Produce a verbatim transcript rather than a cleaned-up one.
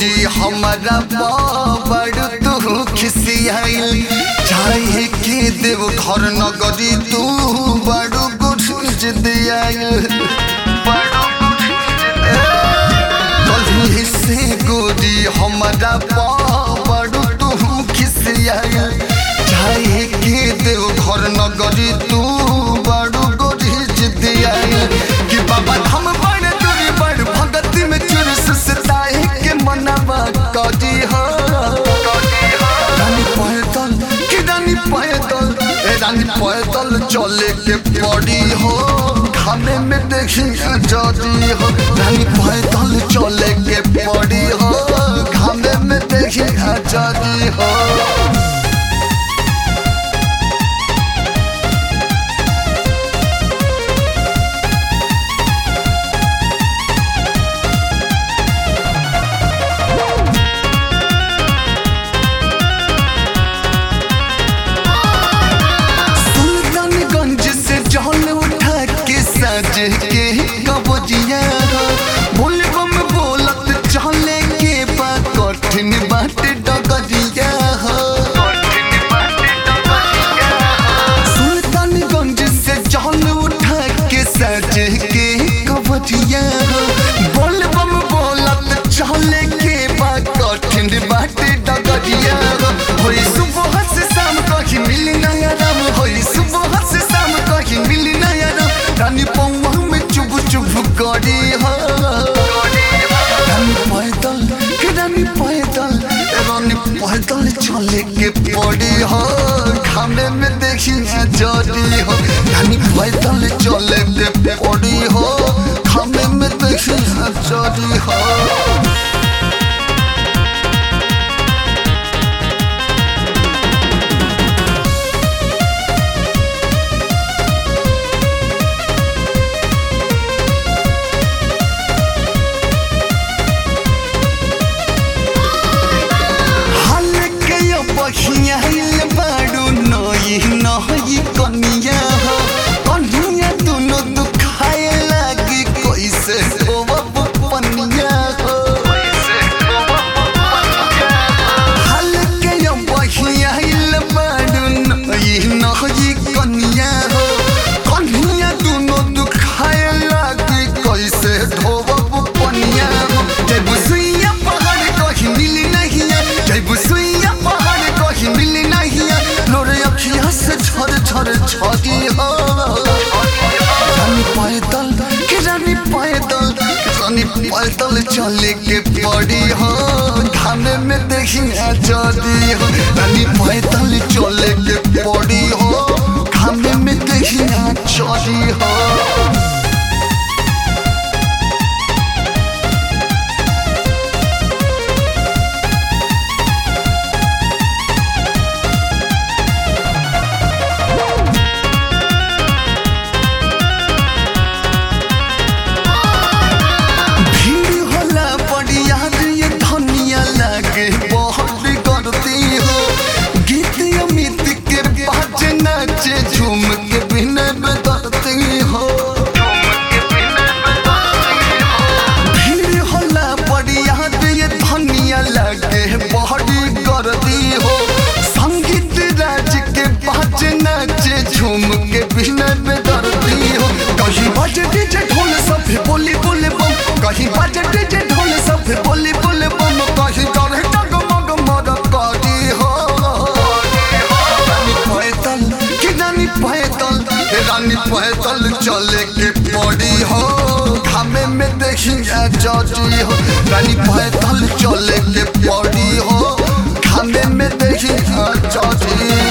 गोरी हमारा बड़ तू खिसियाइल चाहे के देव घर नगरी तू बड़ गुठ दियाइल कल से गोरी हमारा बड़ तू खिसियाइल चाहे के देव घर नगरी तू बड़ गुठ दियाइल कि बाबा हम बड़ दूरी बड़ भगत में चुर सुसताए के मनवा कदी हो रानी पैदल कि रानी पैदल ए रानी पैदल चले के पड़ी हो खाने में देखी जदी हो रानी पैदल चले के पड़ी हो खाने में देखी जदी हो के कबजिया बोलबम बोलत चले के बा कठिन बाट डगजिया सुल्तानगंज से जल उठा के सज के कबजिया बोलबम बोलत चले के बा कठिन बाट डगजिया होई सुबह से शाम कहीं मिली नया राम होई सुबह से शाम कहीं मिली नया राम रानी पौवा में चुभ चुभ गड़ी हो रानी पैदल कि रानी पैदल रानी पैदल चले के पड़ी हो खाने में देखी जड़ी हो रानी पैदल चले के पड़ी हो खाने में देखी जड़ी हो बखियाइल बाडू नई नई कनिया हो कनिया दुनो दुखाए लागी कैसे धोब पनिया हो हल्के बखियाइल बाडू नई नई कनिया हो कनिया दुनो दुखाए लागी कैसे धोब पनिया हो जय बुसुइया पहाड़ कहीं मिली नहीं जय बुसुइया मिली नहीं लोरे अखिया से झर झर छदी हो रानी पैदल कि रानी पैदल रानी पैदल चले के पड़ी हो खाने में देखी जदी हो रानी पैदल चले के पड़ी हो खाने में देखी जदी हो बहुत करती हो गीत अमित के बाज नाचे झूम के बिना बदलती हो भीड़ होला बढ़िया ये धनिया लगे बहरी करती हो संगीत राज के बाज नाचे झूम के बिना बदलती हो कहीं बाजे डीजे ढोल सब बोली बोले बम कहीं बाजे डीजे ढोल सब बोली बोले बम कहीं करे रानी पैदल चले के पड़ी हो खामे में देखी जड़ी हो रानी पैदल चले के पड़ी हो खामे में देखी जड़ी